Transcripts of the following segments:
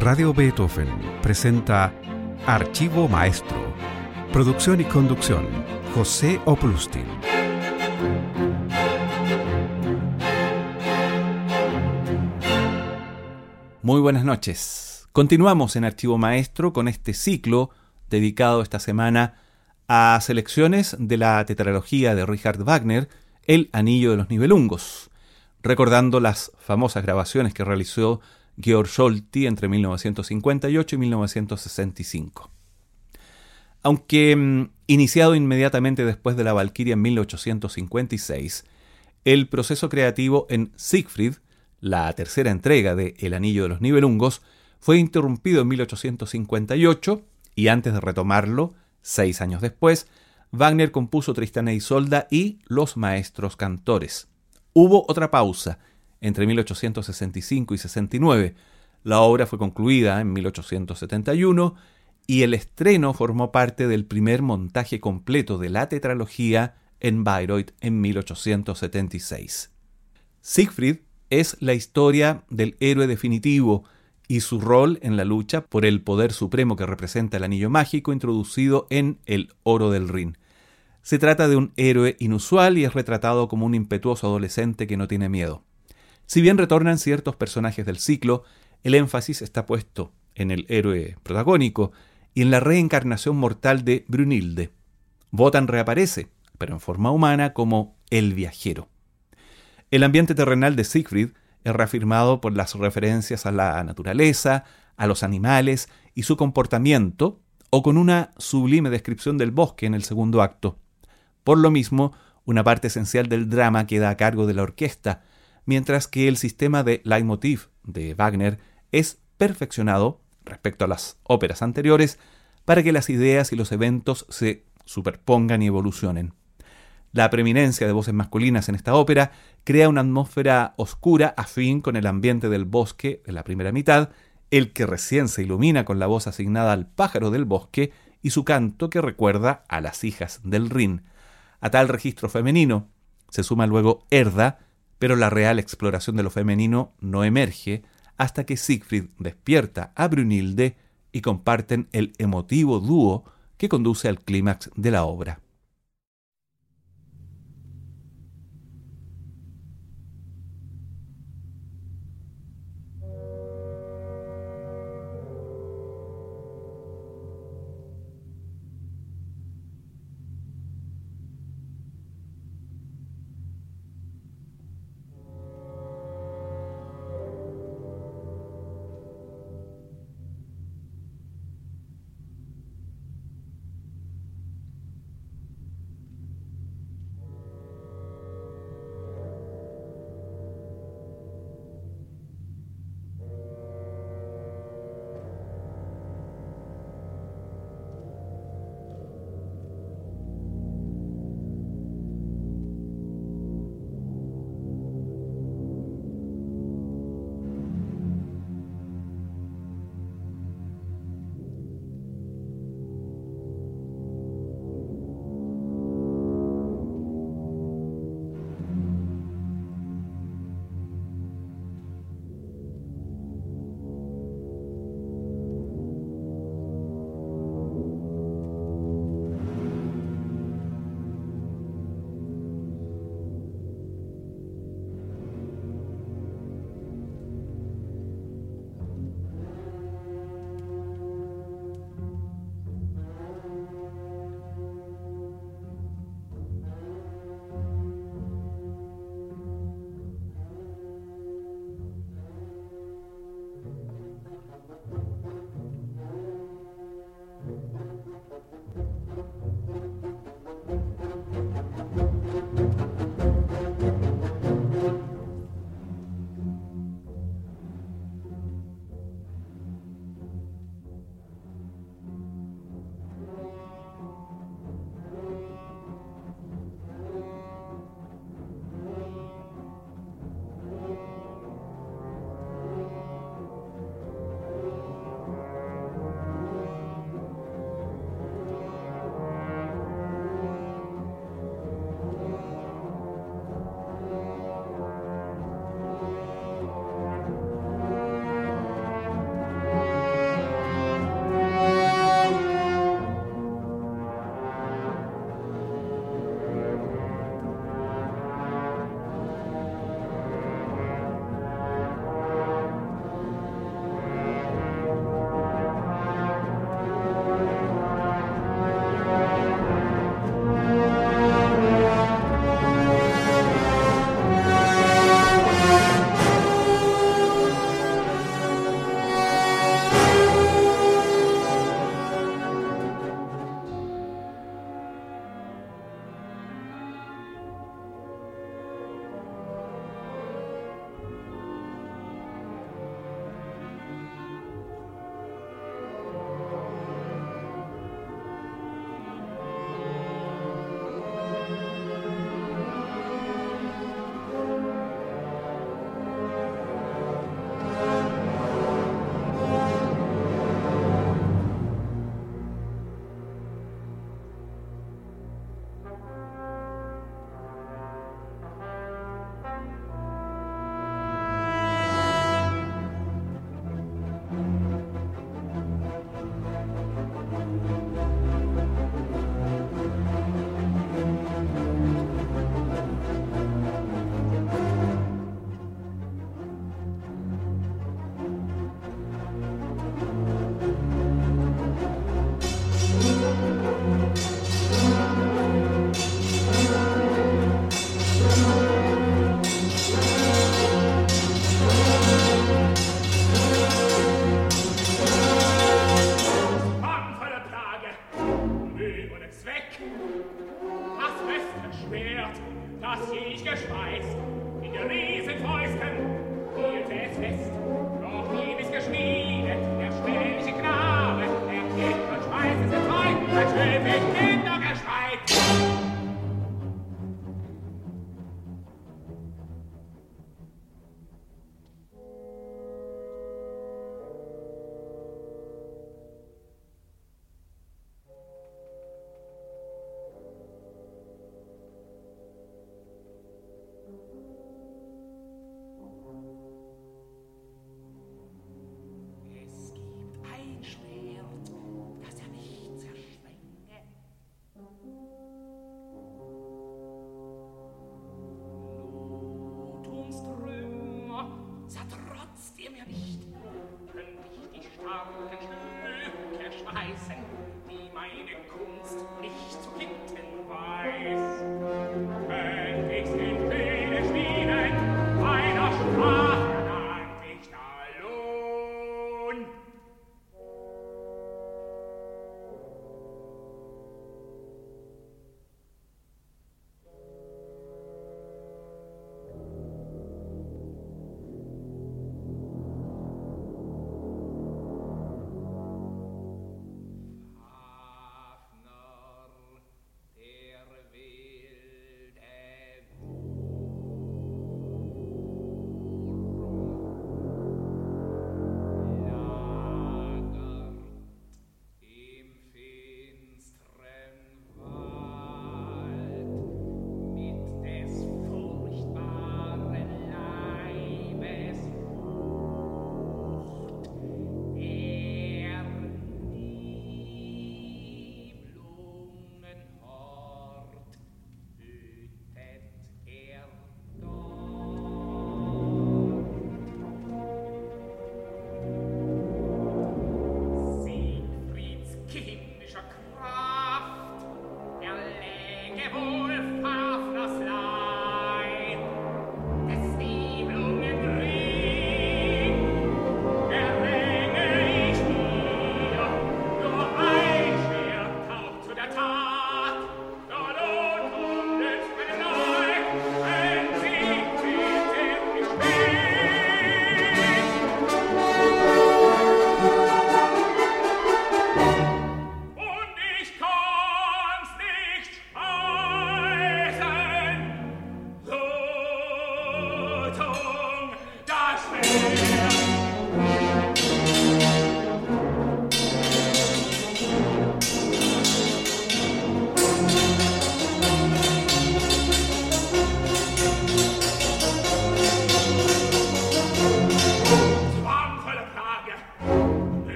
Radio Beethoven presenta Archivo Maestro. Producción y conducción, José Oplustin. Muy buenas noches. Continuamos en Archivo Maestro con este ciclo dedicado esta semana a selecciones de la tetralogía de Richard Wagner, El Anillo de los Nibelungos, recordando las famosas grabaciones que realizó Georg Solti entre 1958 y 1965. Aunque iniciado inmediatamente después de la Valquiria en 1856, el proceso creativo en Siegfried, la tercera entrega de El Anillo de los Nibelungos, fue interrumpido en 1858 y antes de retomarlo, 6 años después, Wagner compuso Tristán e Isolda y Los Maestros Cantores. Hubo otra pausa entre 1865 y 69. La obra fue concluida en 1871 y el estreno formó parte del primer montaje completo de la tetralogía en Bayreuth en 1876. Siegfried es la historia del héroe definitivo y su rol en la lucha por el poder supremo que representa el anillo mágico introducido en el Oro del Rin. Se trata de un héroe inusual y es retratado como un impetuoso adolescente que no tiene miedo. Si bien retornan ciertos personajes del ciclo, el énfasis está puesto en el héroe protagónico y en la reencarnación mortal de Brunhilde. Wotan reaparece, pero en forma humana, como el viajero. El ambiente terrenal de Siegfried es reafirmado por las referencias a la naturaleza, a los animales y su comportamiento, o con una sublime descripción del bosque en el segundo acto. Por lo mismo, una parte esencial del drama queda a cargo de la orquesta, mientras que el sistema de leitmotiv de Wagner es perfeccionado respecto a las óperas anteriores para que las ideas y los eventos se superpongan y evolucionen. La preeminencia de voces masculinas en esta ópera crea una atmósfera oscura afín con el ambiente del bosque de la primera mitad, el que recién se ilumina con la voz asignada al pájaro del bosque y su canto que recuerda a las hijas del Rin. A tal registro femenino se suma luego Erda, pero la real exploración de lo femenino no emerge hasta que Siegfried despierta a Brunhilde y comparten el emotivo dúo que conduce al clímax de la obra.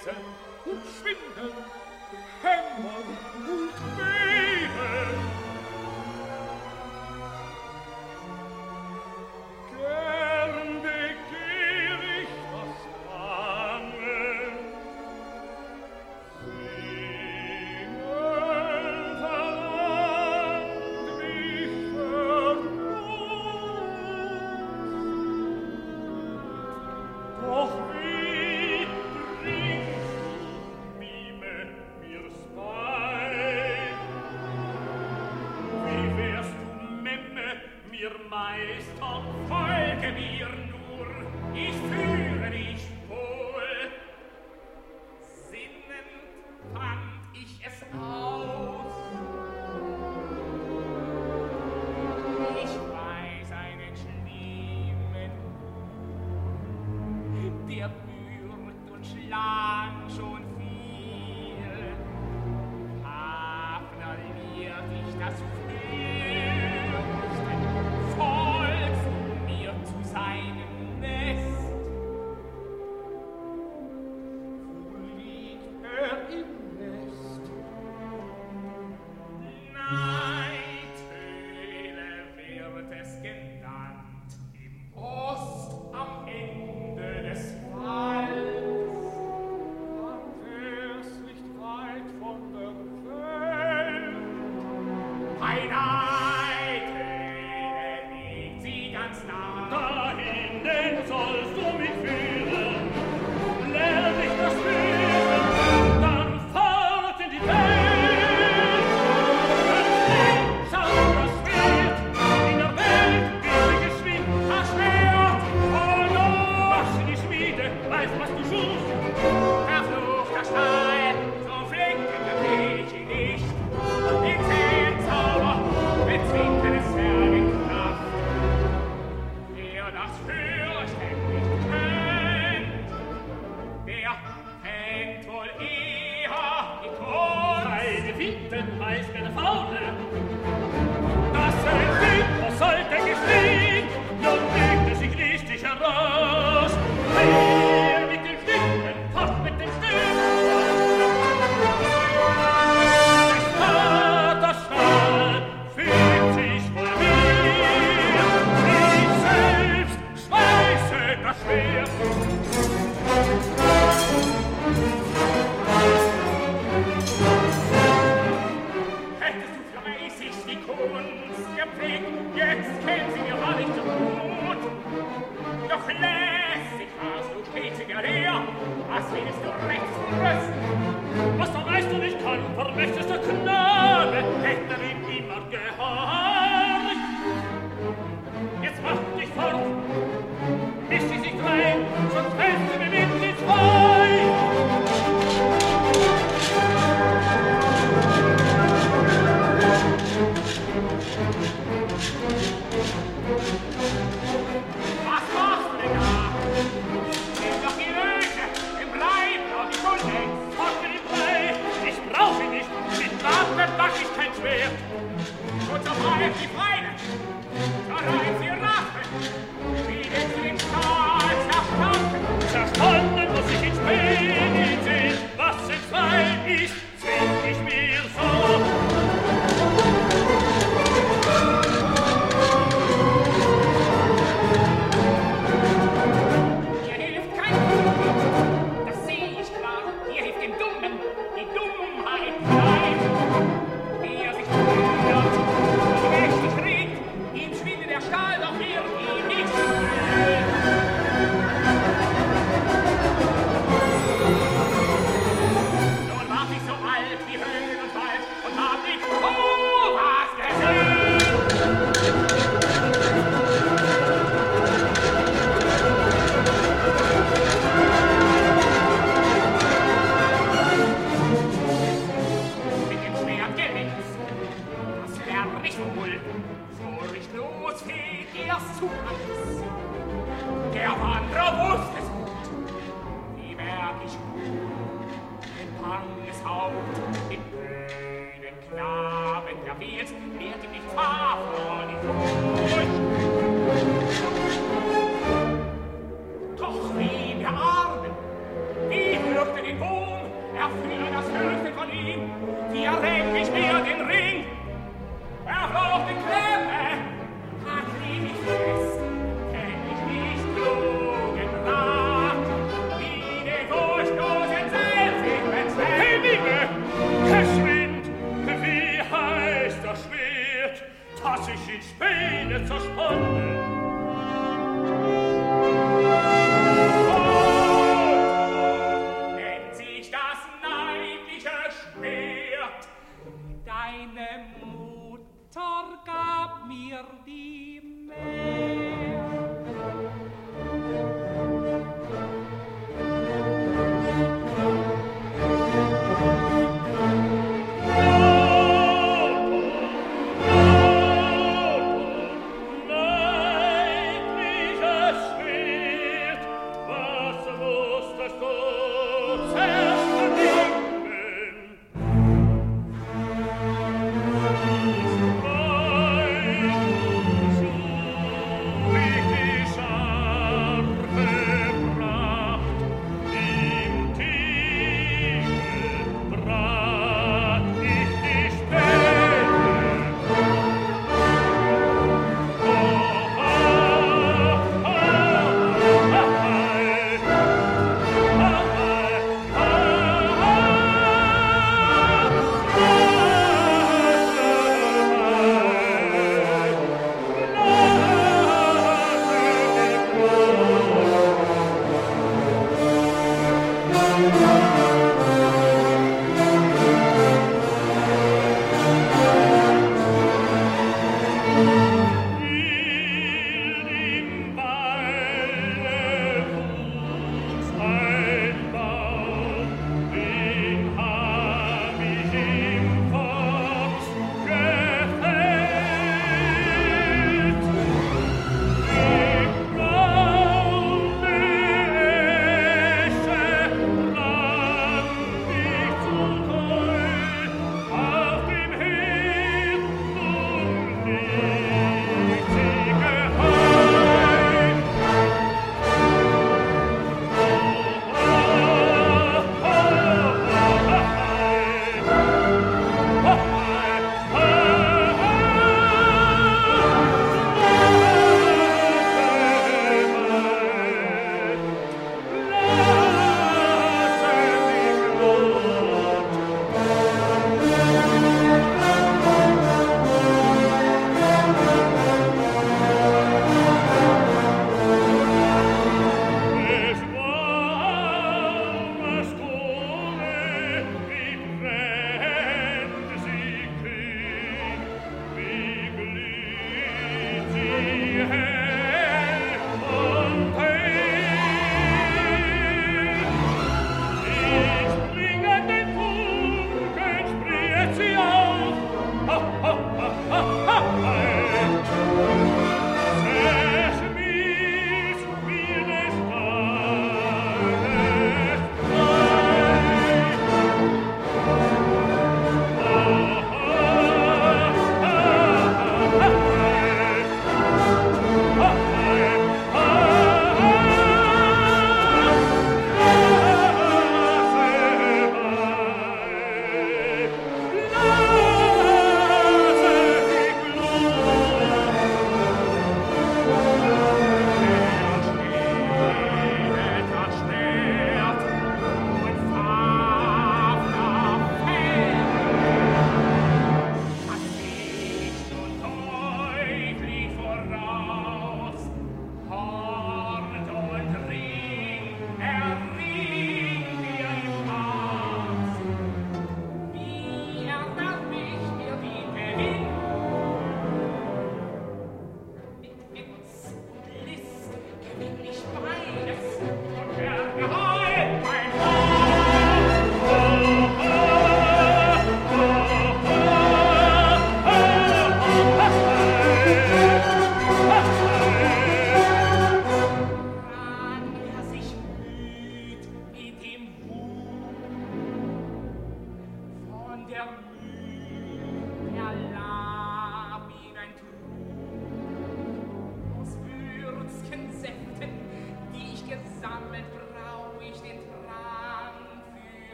Essen und Schwindel, Hämmern und Wehen. Gern begehr ich das Bange, singen verlangt mich Verlust. Doch wie bringst du, Mime, mir's bei? Wie wärst du, Memme, mir Meister? Folge mir nur, ich führe dich wohl. Sinnend fand ich es aus. Ich weiß einen schlimmen, der würgt und schlang schon viel. Hafner wird ich das fürchten, folgst du mir zu seinem Nest. Wo liegt im Nest? Neithöhle wird es genannt, im Ost am Ende des Walls. Man wär's nicht weit von der Welt. Ein Neithöhle liegt sie ganz nah. Dahin sollst du mich führen. Lern ich das Leben, dann fort in die Welt. Schau das Schwert, in der Welt wird mir geschwind das Schwert. Oh no, was in die Schmiede, weißt was du suchst. Verfluchter Stein, so flicken geh ich ihn nicht. Den Zehenzauber bezwingt es Zwergenkraft. Wer das fürchtet nicht kennt, der fängt wohl eher die Kunst. Eine Finden heißt eine Faule. Das was sollte geschehen, nun legt es sich listig heraus. Her mit den Stücken, fort mit dem Stück. Des Vaters Schall fügt sich wohl mir. Ich selbst schmeiße das Schwert. Hättest du fleißig die Kunst gepflegt, jetzt kennt sie mir wahrlich so gut. Doch lässig warst du stetiger her, was willst du rechts und Rüsten? Was der Meister nicht kann, vermächtest der Knabe, hätte ihm immer gehorcht. Jetzt mach dich fort, bis sie sich rein, sonst fällst du mir mit ins Bein. Was machst du denn da? Nimm doch die Löte, im Blei, brauch ich wohl längst. Fort mit dem Blei, ich brauch ihn nicht, mit Waffen mach ich kein Schwert. Und so bleibt die Feine, da reißt sie Rache, wie willst du den Stahl zerstampfen? Zerstanden muss ich ins Spiel sehen, was entzwei ist, zwing ich mir so. Mir hilft kein Glück, das seh ich klar, mir hilft dem Dummen die Dummheit klein. Wie er sich rührt, wie mächtig regt, ihm schwindet der Stahl, doch wird ihm nicht blöd. Nun ward ich so alt wie Höhen und Wald und hab nicht was gesehen. Mit dem Schwert gelingt, das lern ich wohl, furchtlos fegt er's zu Eis. Der Wanderer wusste es gut, wie merk ich gut, ein banges Haupt, den grünen Knaben, der wählt, lehrt ihm nicht Tafel, die Furcht. Doch wie wir Armen, wie würden den Boden mir die Meer.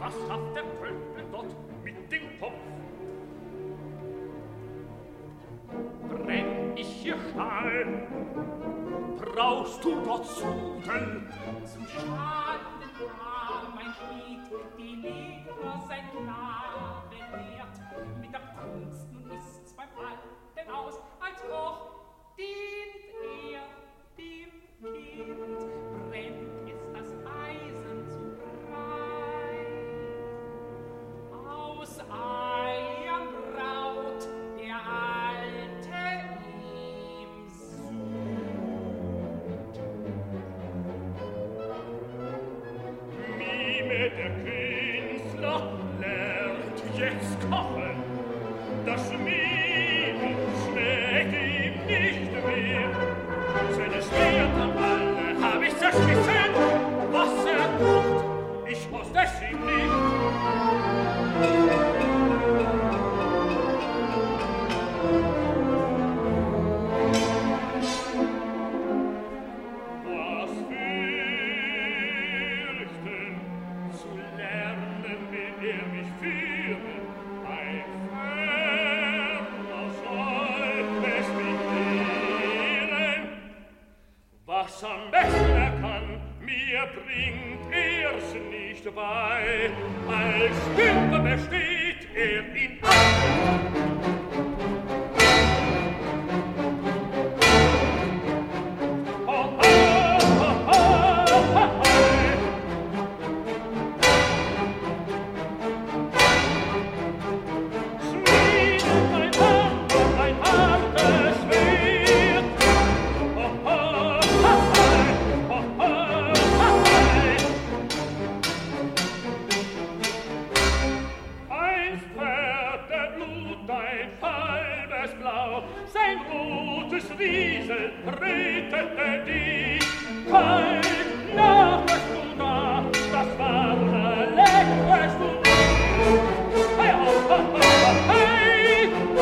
was hat der Pöbel dort mit dem Kopf? Brenn ich hier Stahl, brauchst du dort Sudel? Zum Schaden war mein Schmied, die Lehrer sein Knabe lehrt. Mit der Kunst nun ist's beim Alten aus, als Koch dient er dem Kind. Brennt ist das Eisen zu breit. Aus Eiern braut der Alte ihm Sud. Mime der Künstler lernt jetzt kochen. Das Schmieden schmeckt ihm nicht mehr. Seine Schwerter alle hab ich zerschmissen. Was kocht, ich wusste es ihm nicht. Was fürchten, zu lernen will mich führen. Ein Ferner soll es mich lehren. Was am besten kann, mir bringt er's nicht bei. Als Stümper besteht in sein rotes Riesel rettete dich. Kein Nachweis du da, das war leckerst du. Hey, oh, oh, oh, hey, oh, oh.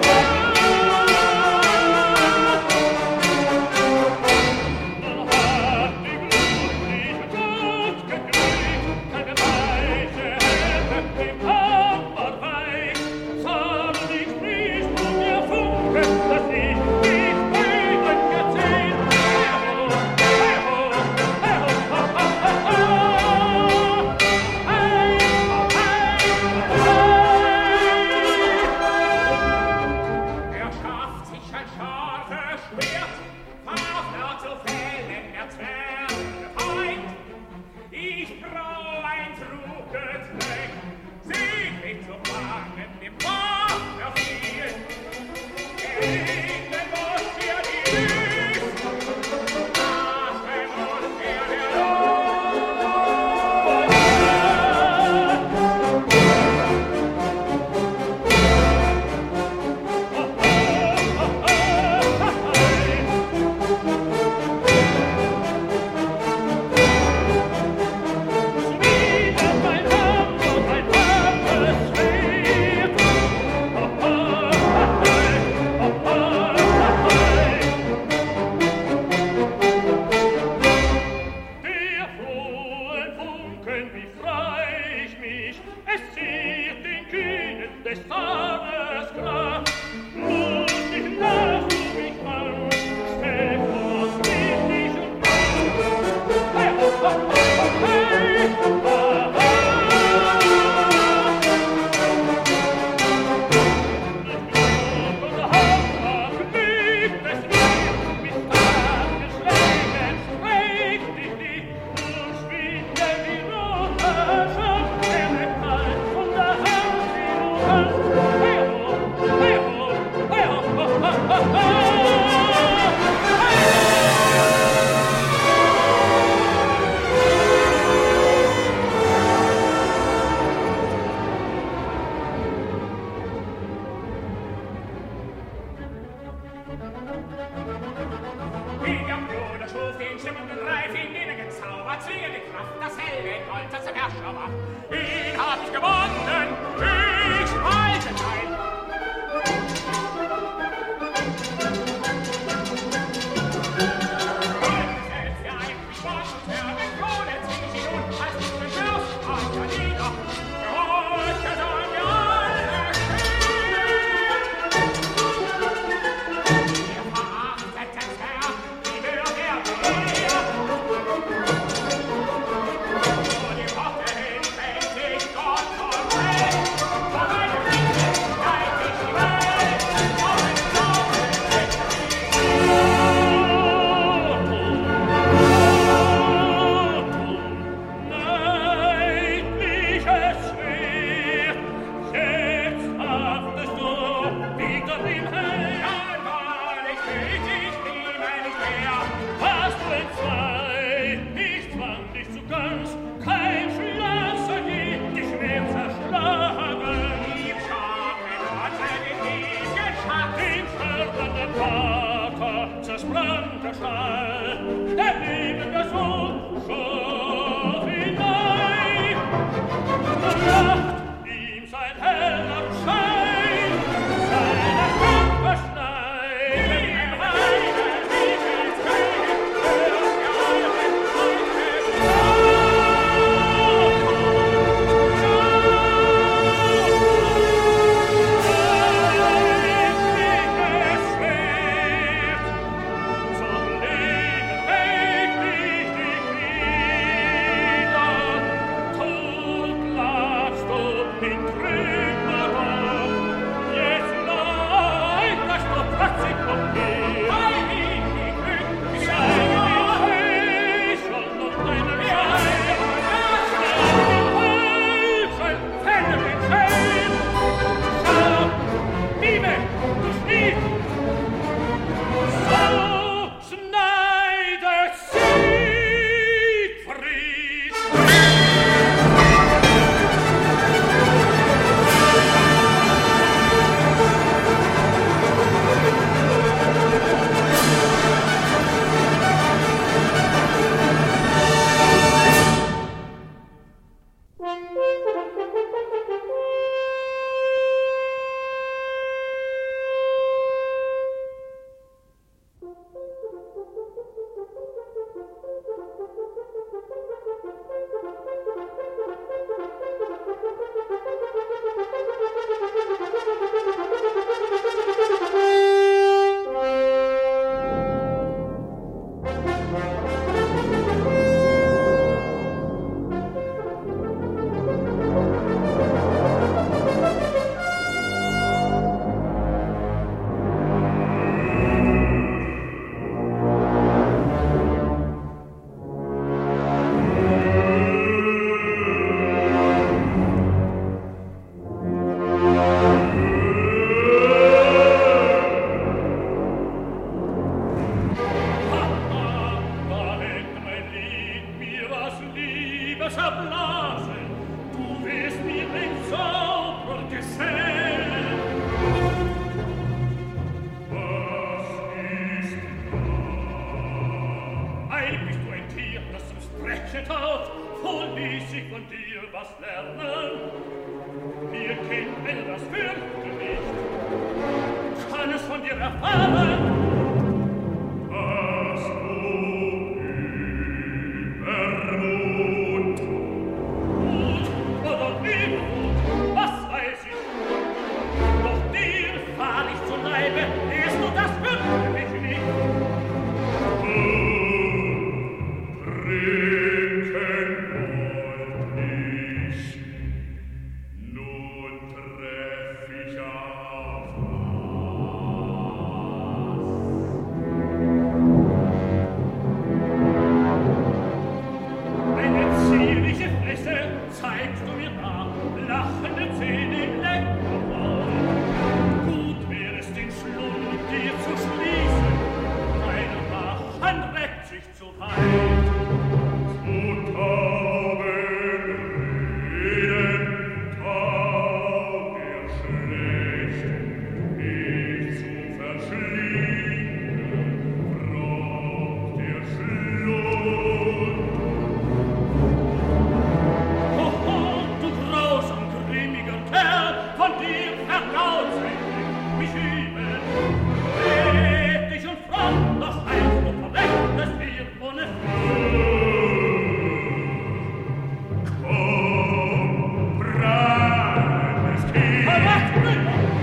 Nun hat die glückliche Tod gekriegt, keine weiche Hände im Hammerreich. Sag nicht, sprießt du mir Funke, dass ich nicht Frieden gezählt. Hey, oh, hey, oh, hey, oh, oh, oh, oh, oh. Hey, oh, hey, oh, hey. Er schafft sich ein scharfes Schwert, Fafner zu fällen, der Zwergfeind. Ich brauch ein Truggetränk, Siegfried zu fangen, dem Fafner fiel. Gegen muss er die Lüst, Waffen muss er der Der frohen Funken, wie frei ich mich, es ziert den Kühnen des Tages Kraft. Muss ich nach mich an, Stephos mit diesem Mann. Hey, oh, oh, oh, hey, oh, oh, oh. Nicht genug und Hauptsache liegt es mir, mit starken Schlägen trägt dich nicht, nun schwinde wie rote Schaft, der Metall von der Hand, die du hast. Hey, oh, hey, oh, hey, oh, oh, oh, oh, oh. Wie der Bruder schuf den schimmernden Reif, in den er gezaubert, zwinge die Kraft, das helle Gold, das der Herrscher macht. Ihn hab ich gewonnen, ich halte ein. Selbst der eigentlich Sport, der mit Krone zwing ich ihn nun, als ich beschwörst, an der Liga, Liebe verblasen, du wirst mir ein Zaubergesell. Was ist da? Ei, bist du ein Tier, das zum Sprechen taugt, wohl ließ ich von dir was lernen. Wir kennen das Fürchte nicht, kann es von dir erfahren. Was du Übermut, Mut oder Übermut, was weiß ich, doch dir fahr ich zu Leibe, erst du das fürchte mich nicht. Zeigst du mir da, lachende Zähne im Leckermaul. Gut wäre es, den Schlund dir zu schließen, deine Wachen reckt sich zu weit. Zu Tauben reden, Tau dir schlecht, dich zu verschlingen, braucht der Schlund. Von dir vergaut sich mich übel. Red dich und fromm, doch heißt du verrechtest dir ohne komm, brennest hier. Verwacht mich!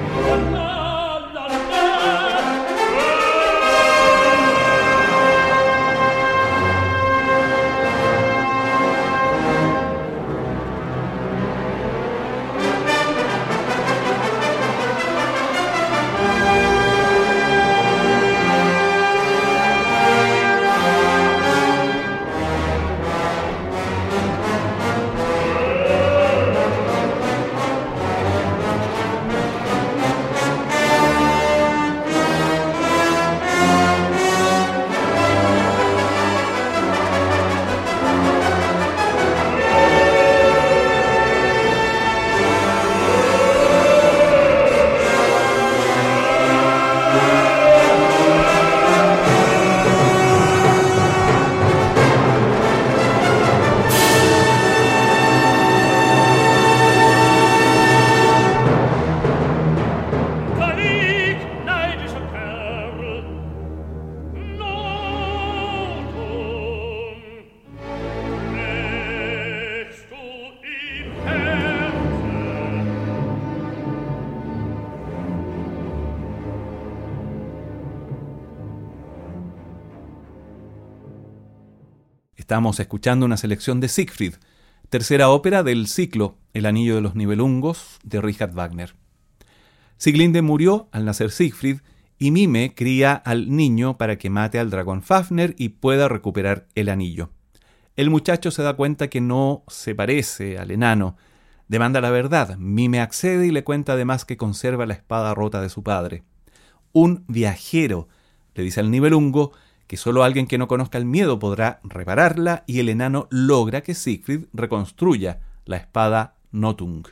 Estamos escuchando una selección de Siegfried, tercera ópera del ciclo El Anillo de los Nibelungos de Richard Wagner. Sieglinde murió al nacer Siegfried y Mime cría al niño para que mate al dragón Fafner y pueda recuperar el anillo. El muchacho se da cuenta que no se parece al enano. Demanda la verdad. Mime accede y le cuenta además que conserva la espada rota de su padre. Un viajero le dice al Nibelungo que solo alguien que no conozca el miedo podrá repararla, y el enano logra que Siegfried reconstruya la espada Nothung.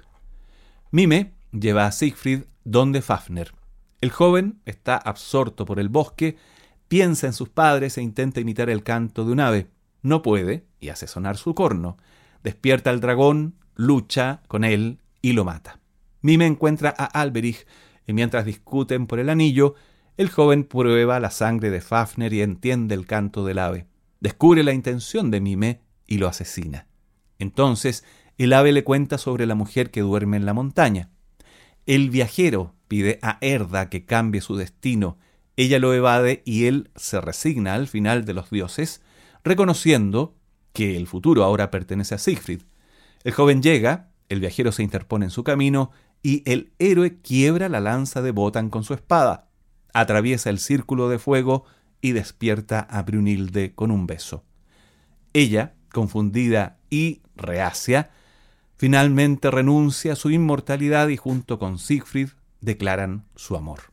Mime lleva a Siegfried donde Fafner. El joven está absorto por el bosque, piensa en sus padres e intenta imitar el canto de un ave. No puede y hace sonar su corno. Despierta al dragón, lucha con él y lo mata. Mime encuentra a Alberich y mientras discuten por el anillo, el joven prueba la sangre de Fafner y entiende el canto del ave. Descubre la intención de Mime y lo asesina. Entonces, el ave le cuenta sobre la mujer que duerme en la montaña. El viajero pide a Erda que cambie su destino. Ella lo evade y él se resigna al final de los dioses, reconociendo que el futuro ahora pertenece a Siegfried. El joven llega, el viajero se interpone en su camino y el héroe quiebra la lanza de Wotan con su espada. Atraviesa el círculo de fuego y despierta a Brunhilde con un beso. Ella, confundida y reacia, finalmente renuncia a su inmortalidad y junto con Siegfried declaran su amor.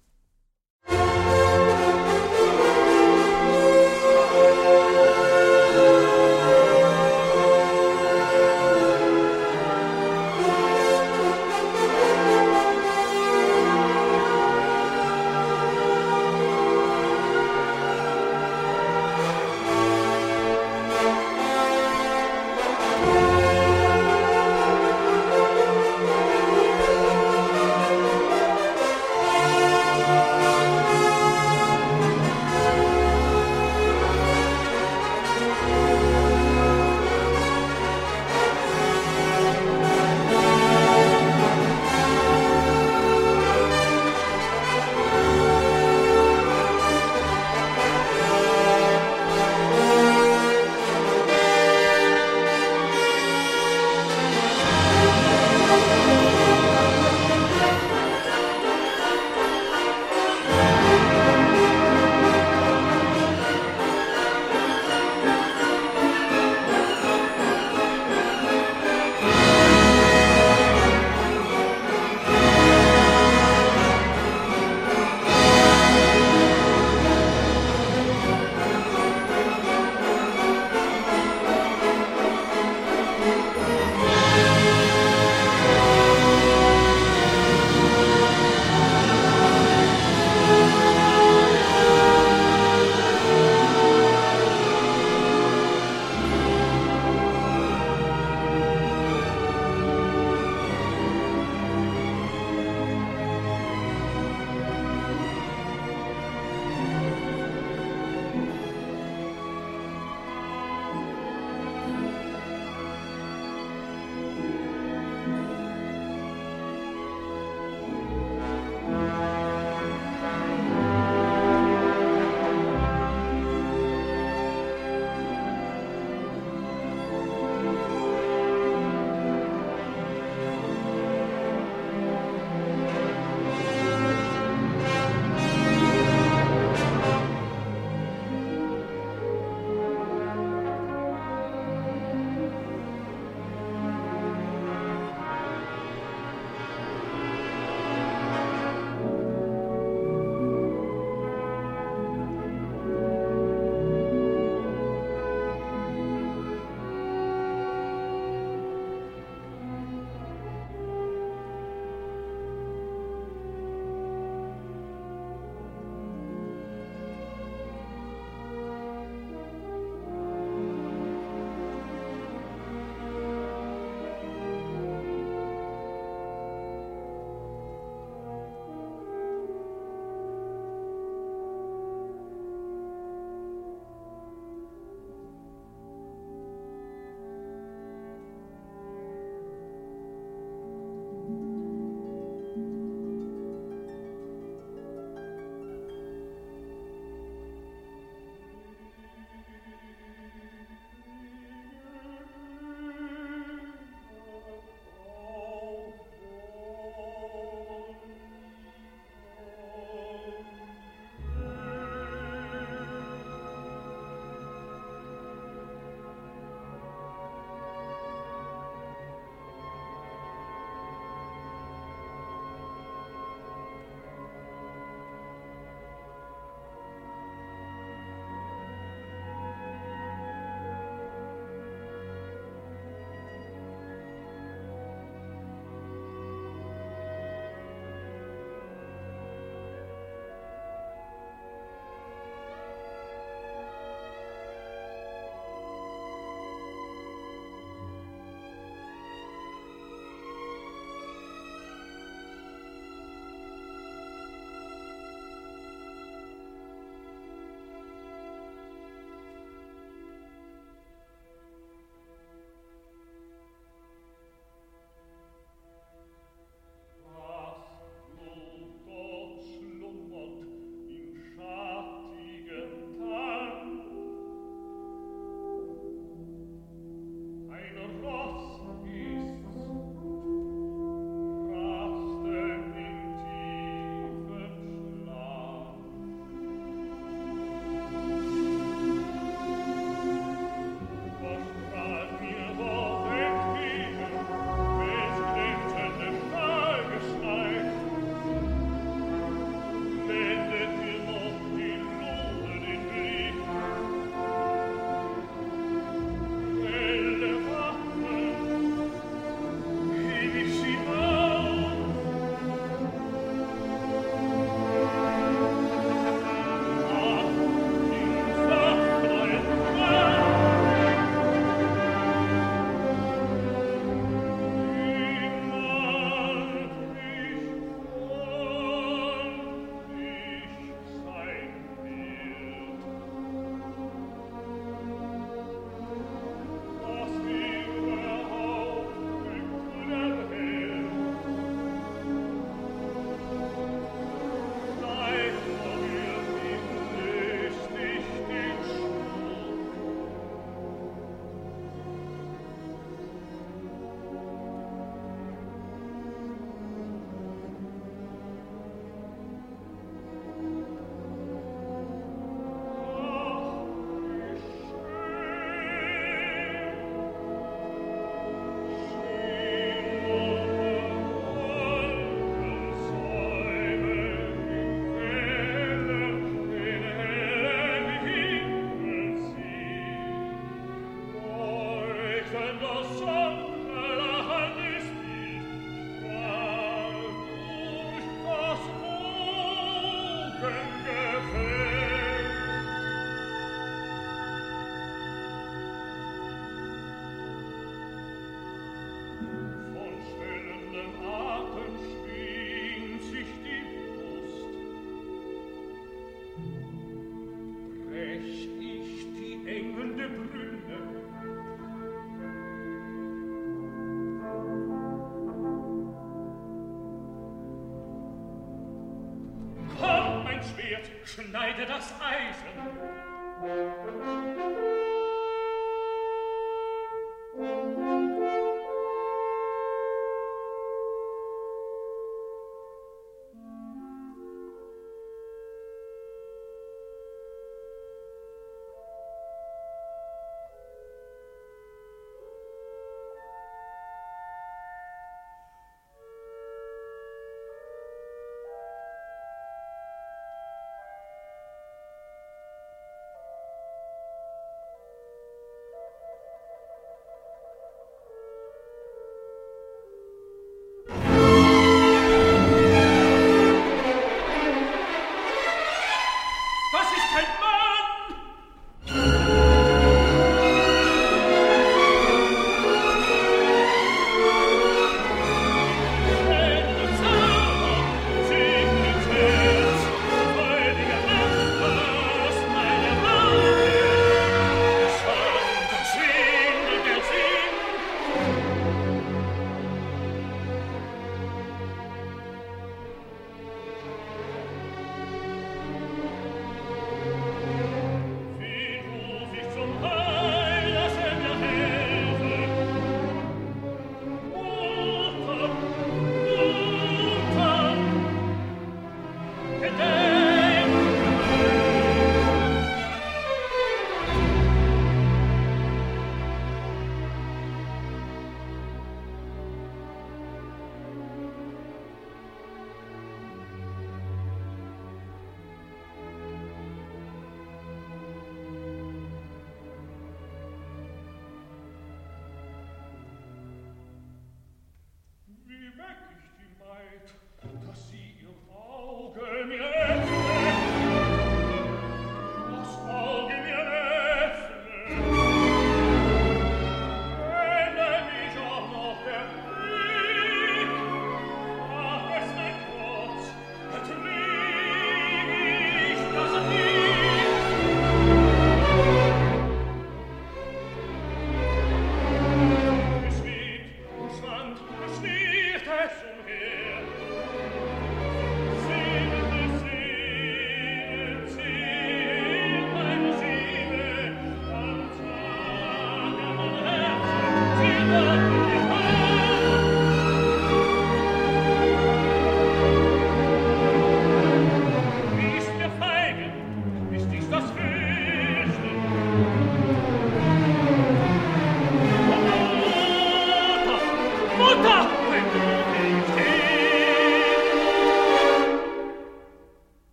Schneide das Eisen.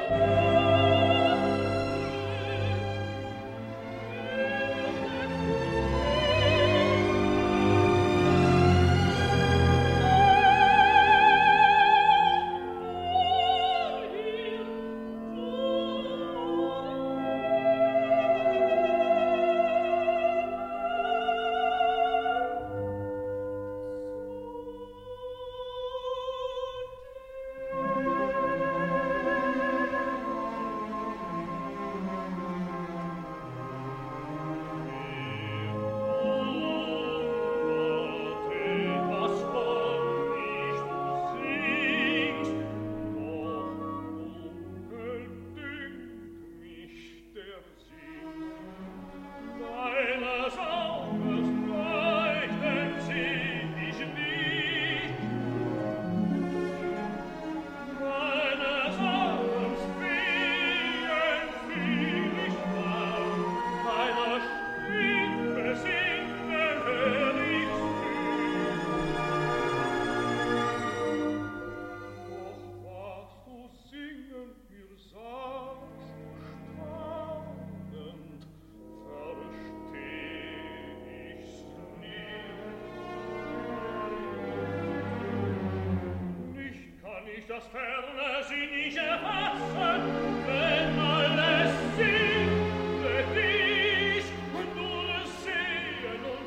Das ferne sinnige Fassen, wenn alles singt dich und nur sehen und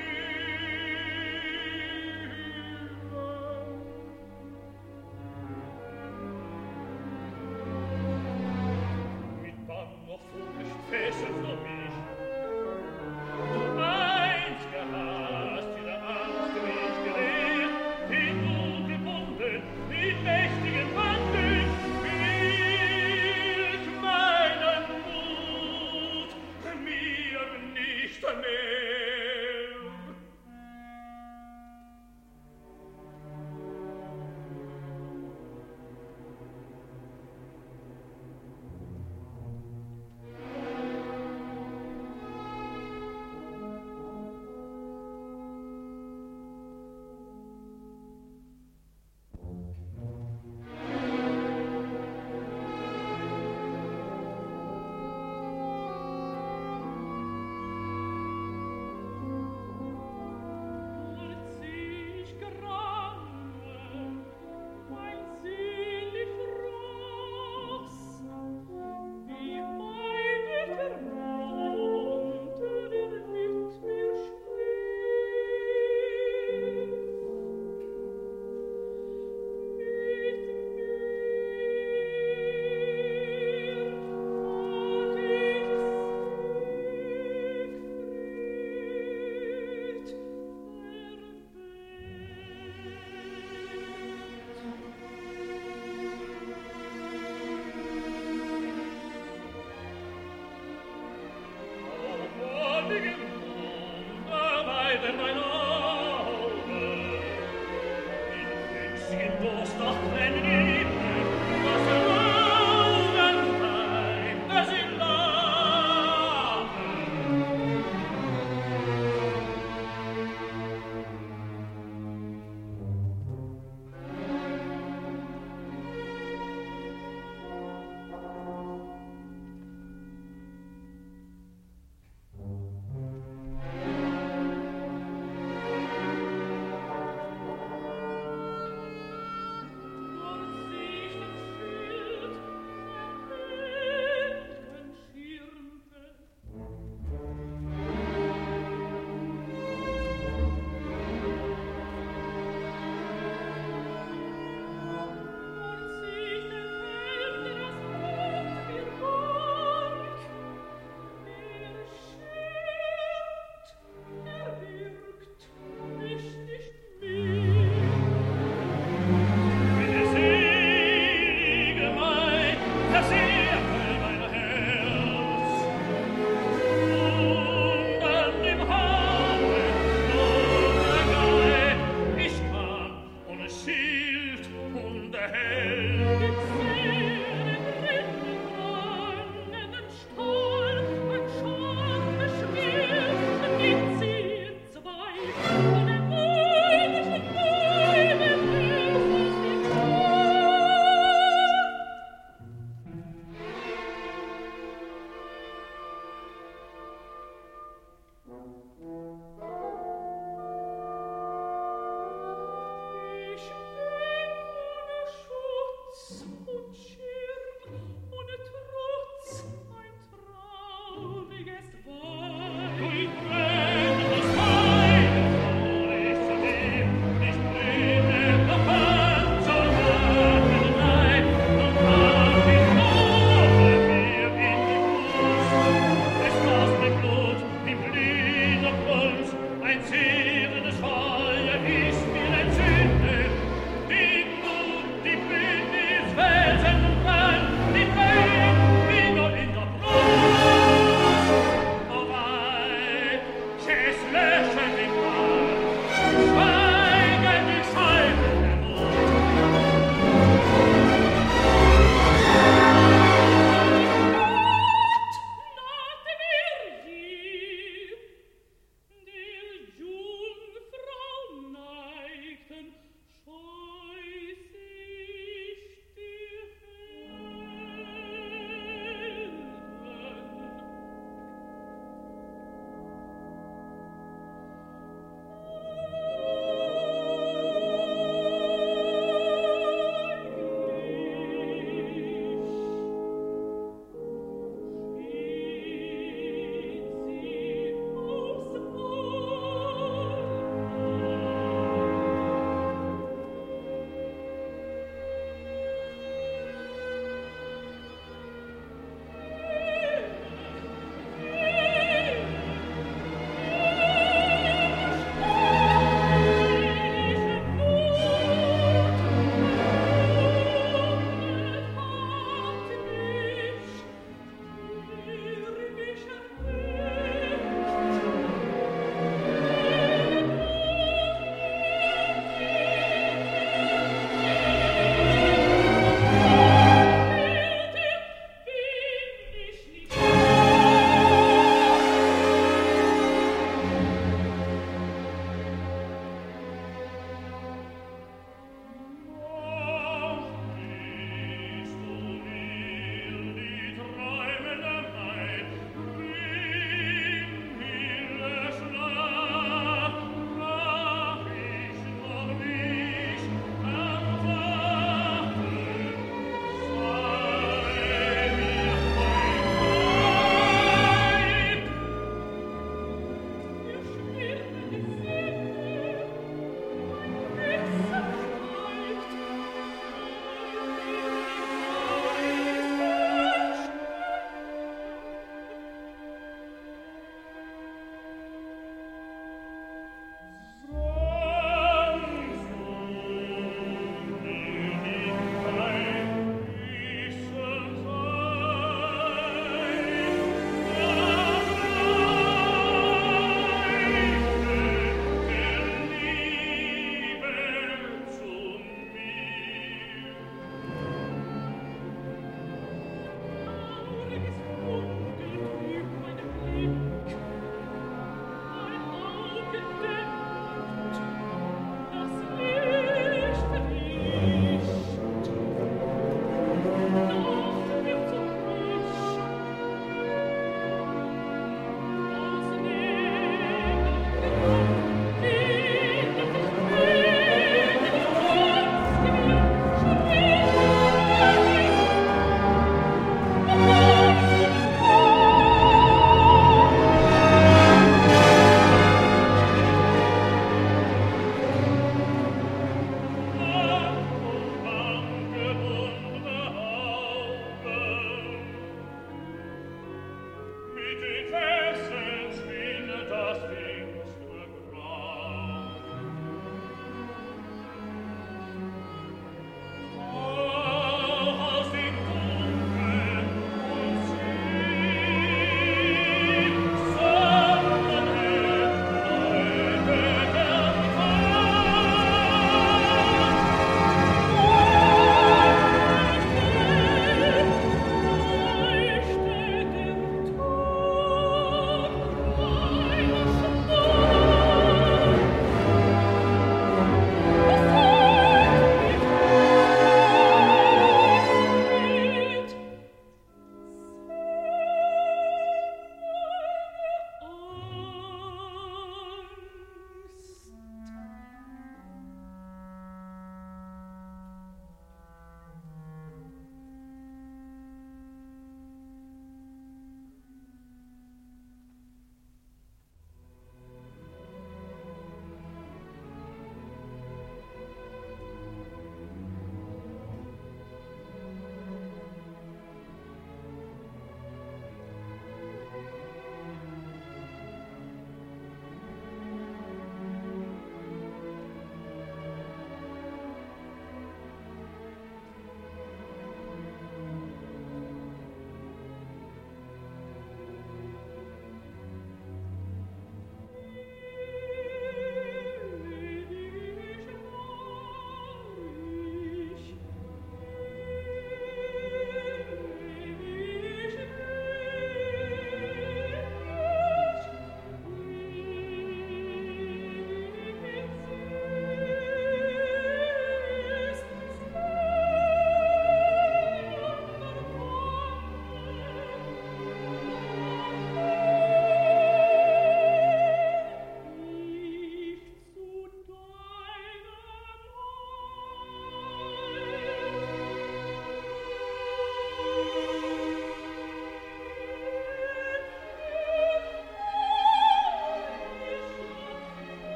fühlen. Mit Bann noch fohlicht fesselst du mich. Du eins gehasst, jeder Angst mich gelehrt, hin und gebunden, mit mächtigen Handen will meinen Mut mir nicht mehr.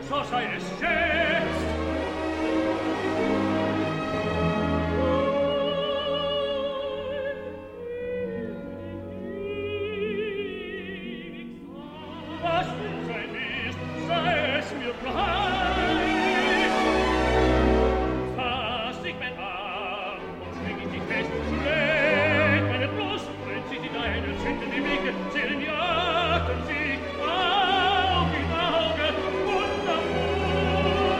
so sei es jetzt. Was du sein wirst, sei es mir gleich. Fass dich mein Arm und schwing ich dich fest, schlägt meine Brust, brennt sich die deine, zünden die Blicke, zählen die Atem, sie Auge in Auge und am Mund.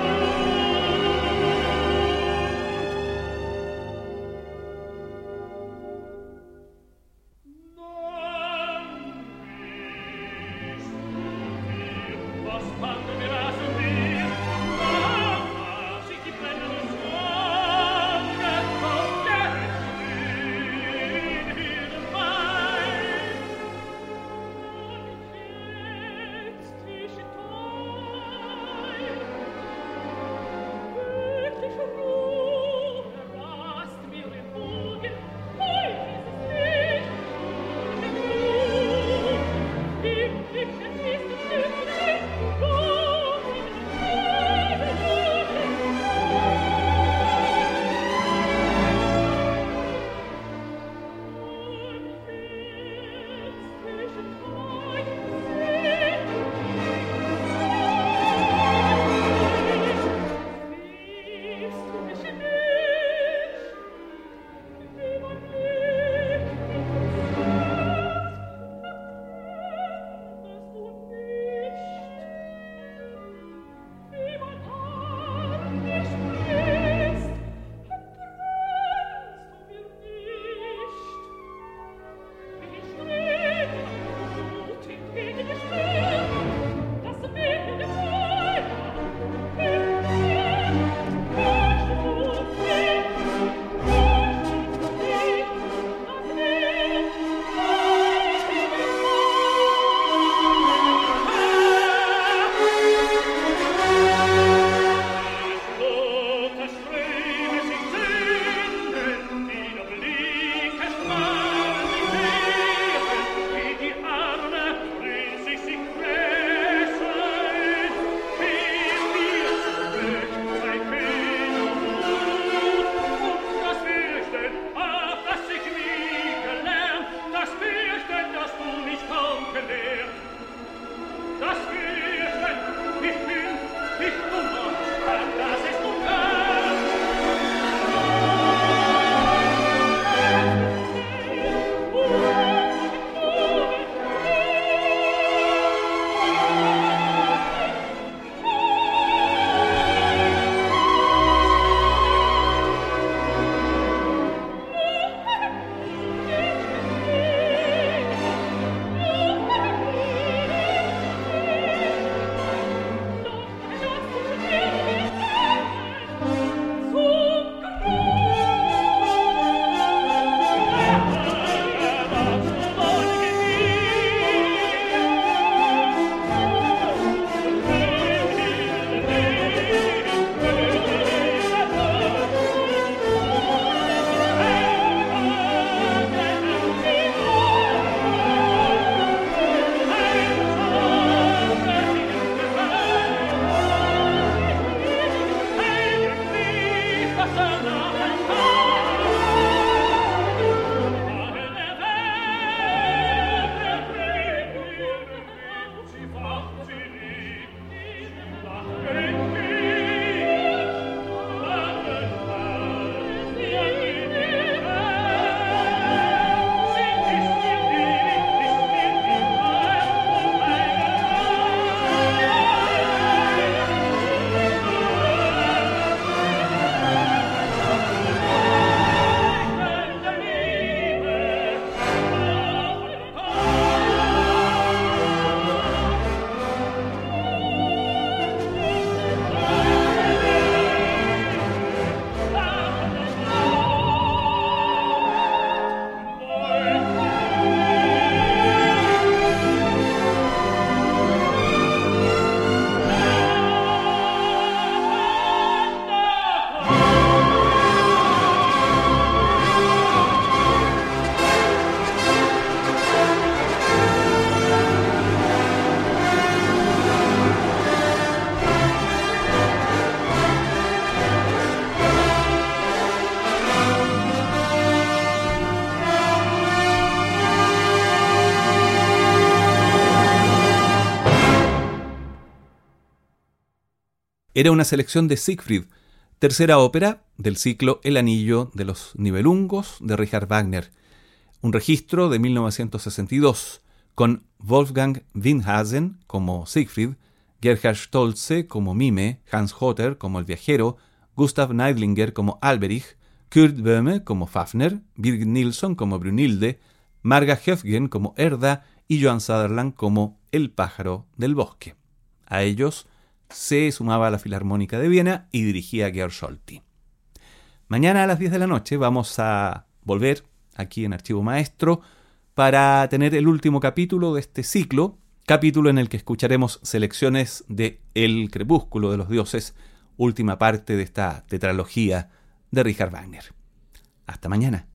era una selección de Siegfried, tercera ópera del ciclo El Anillo de los Nibelungos de Richard Wagner, un registro de 1962, con Wolfgang Windhasen como Siegfried, Gerhard Stolze como Mime, Hans Hotter como el viajero, Gustav Neidlinger como Alberich, Kurt Böhme como Fafner, Birgit Nilsson como Brunhilde, Marga Höfgen como Erda y Johan Sutherland como el pájaro del bosque. A ellos se sumaba la Filarmónica de Viena y dirigía Georg Solti. Mañana a las 10 de la noche vamos a volver aquí en Archivo Maestro para tener el último capítulo de este ciclo, capítulo en el que escucharemos selecciones de El Crepúsculo de los Dioses, última parte de esta tetralogía de Richard Wagner. Hasta mañana.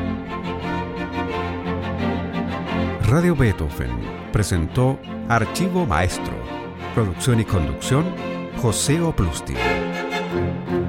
Radio Beethoven presentó Archivo Maestro. Producción y conducción, José Oplustin.